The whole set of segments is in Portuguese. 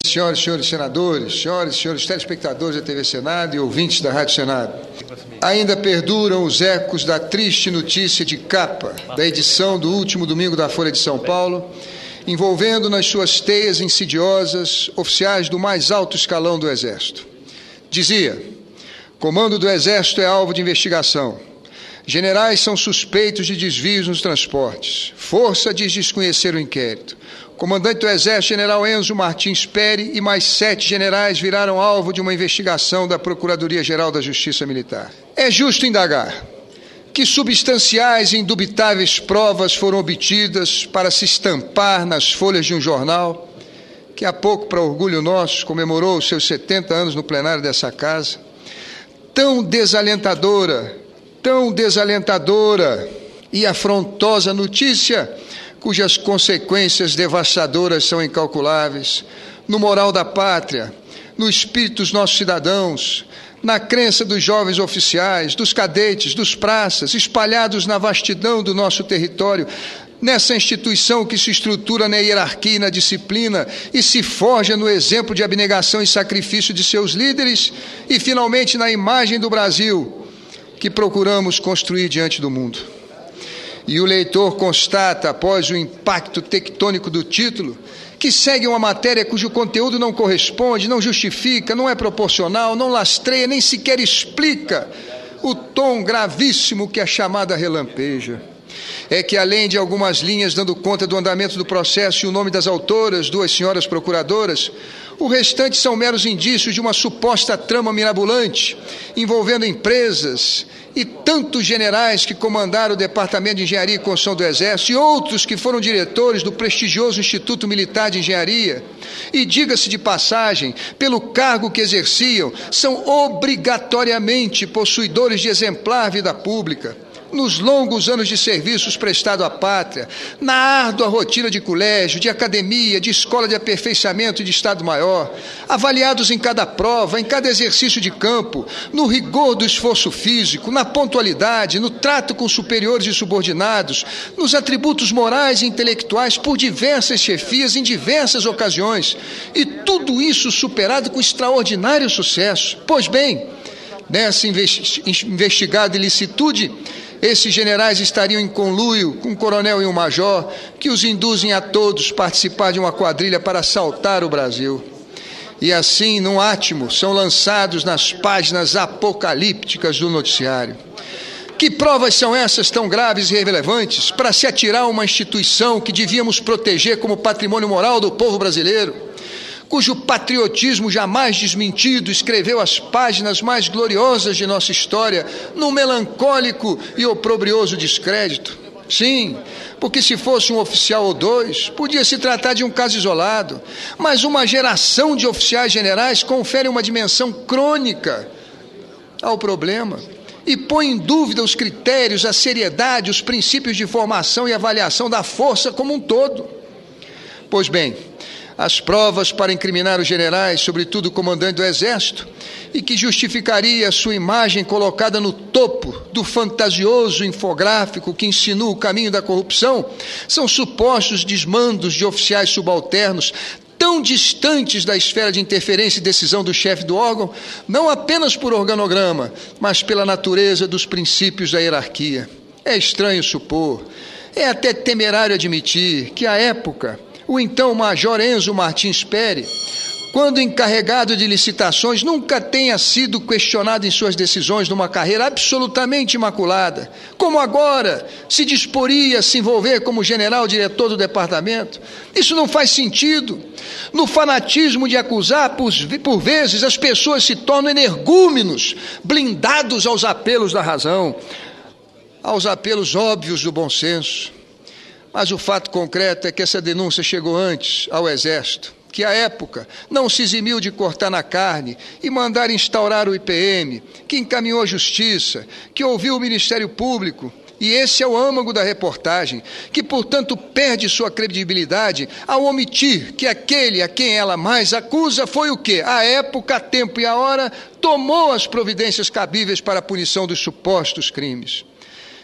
senhoras e senhores senadores, senhoras e senhores telespectadores da TV Senado e ouvintes da Rádio Senado. Ainda perduram os ecos da triste notícia de capa da edição do último domingo da Folha de São Paulo, envolvendo nas suas teias insidiosas oficiais do mais alto escalão do Exército. Dizia: comando do Exército é alvo de investigação. Generais são suspeitos de desvios nos transportes. Força diz desconhecer o inquérito. Comandante do Exército, General Enzo Martins Peri, e mais 7 generais viraram alvo de uma investigação da Procuradoria-Geral da Justiça Militar. É justo indagar que substanciais e indubitáveis provas foram obtidas para se estampar nas folhas de um jornal que há pouco, para orgulho nosso, comemorou os seus 70 anos no plenário dessa casa. Tão desalentadora e afrontosa notícia, cujas consequências devastadoras são incalculáveis, no moral da pátria, no espírito dos nossos cidadãos, na crença dos jovens oficiais, dos cadetes, dos praças, espalhados na vastidão do nosso território, nessa instituição que se estrutura na hierarquia e na disciplina e se forja no exemplo de abnegação e sacrifício de seus líderes e, finalmente, na imagem do Brasil que procuramos construir diante do mundo. E o leitor constata, após o impacto tectônico do título, que segue uma matéria cujo conteúdo não corresponde, não justifica, não é proporcional, não lastreia, nem sequer explica o tom gravíssimo que a chamada relampeja. É que, além de algumas linhas dando conta do andamento do processo e o nome das autoras, 2 senhoras procuradoras, o restante são meros indícios de uma suposta trama mirabolante envolvendo empresas e tantos generais que comandaram o Departamento de Engenharia e Construção do Exército e outros que foram diretores do prestigioso Instituto Militar de Engenharia. E, diga-se de passagem, pelo cargo que exerciam, são obrigatoriamente possuidores de exemplar vida pública. Nos longos anos de serviços prestado à pátria, na árdua rotina de colégio, de academia, de escola de aperfeiçoamento e de Estado-Maior, avaliados em cada prova, em cada exercício de campo, no rigor do esforço físico, na pontualidade, no trato com superiores e subordinados, nos atributos morais e intelectuais por diversas chefias em diversas ocasiões, e tudo isso superado com extraordinário sucesso. Pois bem, nessa investigada ilicitude, esses generais estariam em conluio com um coronel e um major que os induzem a todos participar de uma quadrilha para assaltar o Brasil. E assim, num átimo, são lançados nas páginas apocalípticas do noticiário. Que provas são essas tão graves e relevantes para se atirar a uma instituição que devíamos proteger como patrimônio moral do povo brasileiro, cujo patriotismo jamais desmentido escreveu as páginas mais gloriosas de nossa história num melancólico e oprobrioso descrédito? Sim, porque se fosse um oficial ou 2, podia se tratar de um caso isolado, mas uma geração de oficiais generais confere uma dimensão crônica ao problema e põe em dúvida os critérios, a seriedade, os princípios de formação e avaliação da força como um todo. Pois bem, as provas para incriminar os generais, sobretudo o comandante do Exército, e que justificaria a sua imagem colocada no topo do fantasioso infográfico que insinua o caminho da corrupção, são supostos desmandos de oficiais subalternos tão distantes da esfera de interferência e decisão do chefe do órgão, não apenas por organograma, mas pela natureza dos princípios da hierarquia. É estranho supor, é até temerário admitir que, à época, o então Major Enzo Martins Peri, quando encarregado de licitações, nunca tenha sido questionado em suas decisões numa carreira absolutamente imaculada, como agora se disporia a se envolver como general diretor do departamento. Isso não faz sentido. No fanatismo de acusar, por vezes, as pessoas se tornam energúmenos, blindados aos apelos da razão, aos apelos óbvios do bom senso. Mas o fato concreto é que essa denúncia chegou antes ao Exército, que à época não se eximiu de cortar na carne e mandar instaurar o IPM, que encaminhou a Justiça, que ouviu o Ministério Público, e esse é o âmago da reportagem, que, portanto, perde sua credibilidade ao omitir que aquele a quem ela mais acusa foi o que, à época, a tempo e a hora, tomou as providências cabíveis para a punição dos supostos crimes.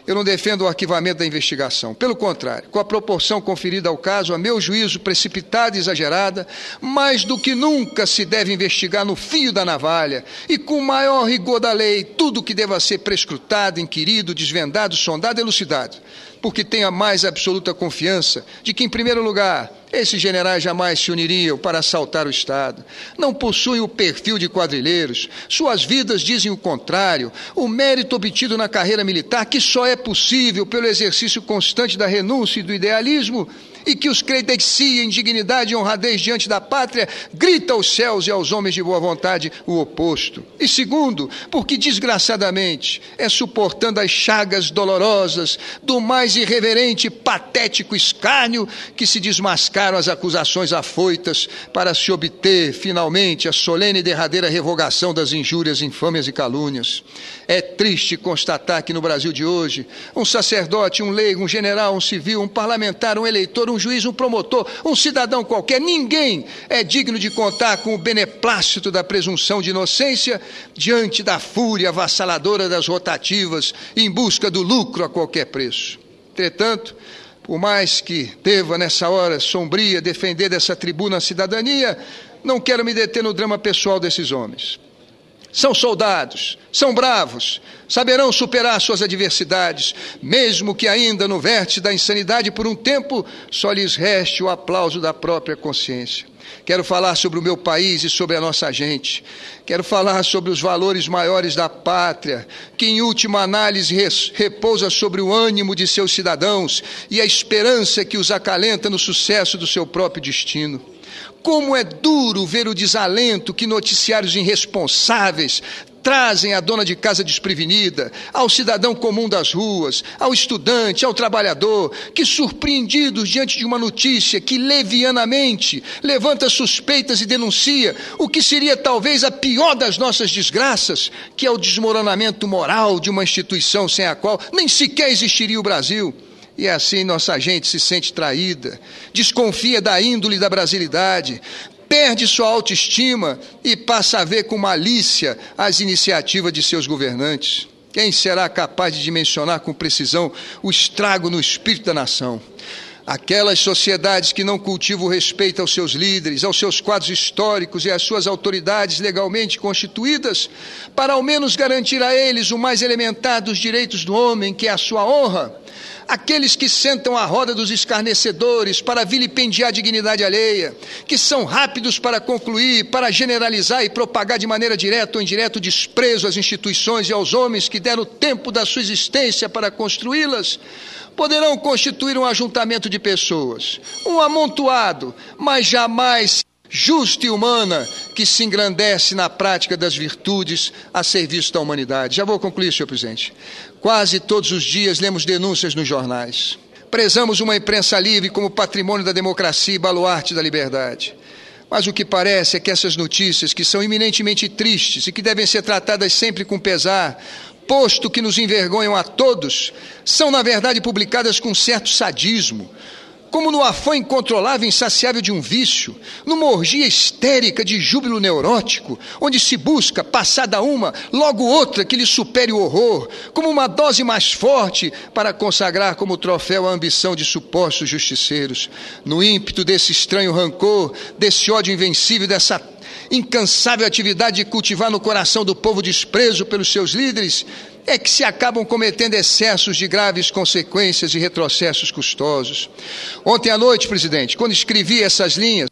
Eu não defendo o arquivamento da investigação. Pelo contrário, com a proporção conferida ao caso, a meu juízo precipitada e exagerada, mais do que nunca se deve investigar no fio da navalha e com o maior rigor da lei tudo que deva ser prescrutado, inquirido, desvendado, sondado e elucidado. Porque tenho a mais absoluta confiança de que, em primeiro lugar, esses generais jamais se uniriam para assaltar o Estado. Não possuem o perfil de quadrilheiros. Suas vidas dizem o contrário. O mérito obtido na carreira militar, que só é possível pelo exercício constante da renúncia e do idealismo, e que os credencia em dignidade e honradez diante da pátria, grita aos céus e aos homens de boa vontade o oposto. E segundo, porque desgraçadamente é suportando as chagas dolorosas do mais irreverente e patético escárnio que se desmascaram as acusações afoitas para se obter finalmente a solene e derradeira revogação das injúrias, infâmias e calúnias. É triste constatar que no Brasil de hoje, um sacerdote, um leigo, um general, um civil, um parlamentar, um eleitor, um juiz, um promotor, um cidadão qualquer, ninguém é digno de contar com o beneplácito da presunção de inocência diante da fúria avassaladora das rotativas em busca do lucro a qualquer preço. Entretanto, por mais que deva nessa hora sombria defender dessa tribuna a cidadania, não quero me deter no drama pessoal desses homens. São soldados, são bravos, saberão superar suas adversidades, mesmo que ainda no vértice da insanidade por um tempo só lhes reste o aplauso da própria consciência. Quero falar sobre o meu país e sobre a nossa gente. Quero falar sobre os valores maiores da pátria, que em última análise repousa sobre o ânimo de seus cidadãos e a esperança que os acalenta no sucesso do seu próprio destino. Como é duro ver o desalento que noticiários irresponsáveis trazem à dona de casa desprevenida, ao cidadão comum das ruas, ao estudante, ao trabalhador, que, surpreendidos diante de uma notícia que levianamente levanta suspeitas e denuncia o que seria talvez a pior das nossas desgraças, que é o desmoronamento moral de uma instituição sem a qual nem sequer existiria o Brasil. E assim nossa gente se sente traída, desconfia da índole da brasilidade, perde sua autoestima e passa a ver com malícia as iniciativas de seus governantes. Quem será capaz de dimensionar com precisão o estrago no espírito da nação? Aquelas sociedades que não cultivam o respeito aos seus líderes, aos seus quadros históricos e às suas autoridades legalmente constituídas, para ao menos garantir a eles o mais elementar dos direitos do homem, que é a sua honra. Aqueles que sentam à roda dos escarnecedores para vilipendiar a dignidade alheia, que são rápidos para concluir, para generalizar e propagar de maneira direta ou indireta o desprezo às instituições e aos homens que deram o tempo da sua existência para construí-las, poderão constituir um ajuntamento de pessoas, um amontoado, mas jamais justa e humana, que se engrandece na prática das virtudes a serviço da humanidade. Já vou concluir, senhor presidente. Quase todos os dias lemos denúncias nos jornais. Prezamos uma imprensa livre como patrimônio da democracia e baluarte da liberdade. Mas o que parece é que essas notícias, que são eminentemente tristes e que devem ser tratadas sempre com pesar, posto que nos envergonham a todos, são na verdade publicadas com certo sadismo, como no afã incontrolável e insaciável de um vício, numa orgia histérica de júbilo neurótico, onde se busca, passada uma, logo outra que lhe supere o horror, como uma dose mais forte para consagrar como troféu a ambição de supostos justiceiros. No ímpeto desse estranho rancor, desse ódio invencível, dessa incansável atividade de cultivar no coração do povo desprezo pelos seus líderes, é que se acabam cometendo excessos de graves consequências e retrocessos custosos. Ontem à noite, presidente, quando escrevi essas linhas,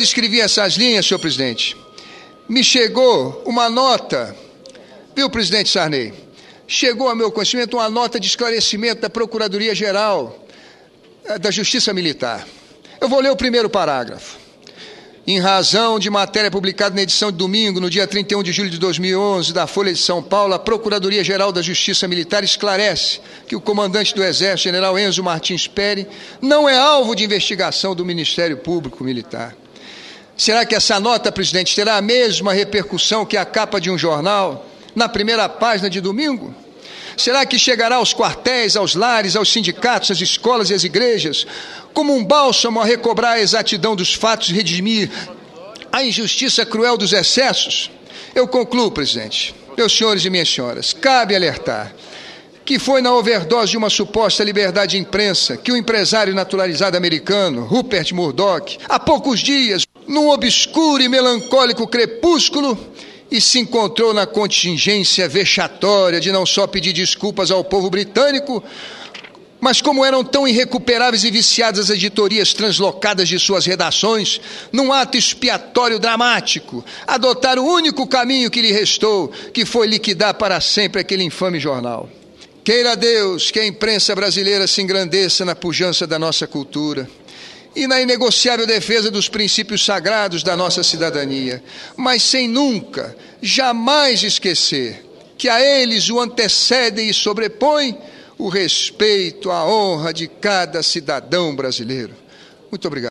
senhor presidente, me chegou uma nota, viu, presidente Sarney? Chegou ao meu conhecimento uma nota de esclarecimento da Procuradoria-Geral da Justiça Militar. Eu vou ler o primeiro parágrafo. Em razão de matéria publicada na edição de domingo, no dia 31 de julho de 2011, da Folha de São Paulo, a Procuradoria-Geral da Justiça Militar esclarece que o comandante do Exército, general Enzo Martins Peri, não é alvo de investigação do Ministério Público Militar. Será que essa nota, presidente, terá a mesma repercussão que a capa de um jornal na primeira página de domingo? Será que chegará aos quartéis, aos lares, aos sindicatos, às escolas e às igrejas, como um bálsamo a recobrar a exatidão dos fatos e redimir a injustiça cruel dos excessos? Eu concluo, presidente. Meus senhores e minhas senhoras, cabe alertar que foi na overdose de uma suposta liberdade de imprensa que o empresário naturalizado americano, Rupert Murdoch, há poucos dias, num obscuro e melancólico crepúsculo, e se encontrou na contingência vexatória de não só pedir desculpas ao povo britânico, mas como eram tão irrecuperáveis e viciadas as editorias translocadas de suas redações, num ato expiatório dramático, adotar o único caminho que lhe restou, que foi liquidar para sempre aquele infame jornal. Queira Deus que a imprensa brasileira se engrandeça na pujança da nossa cultura e na inegociável defesa dos princípios sagrados da nossa cidadania, mas sem nunca, jamais esquecer que a eles o antecedem e sobrepõem o respeito, a honra de cada cidadão brasileiro. Muito obrigado.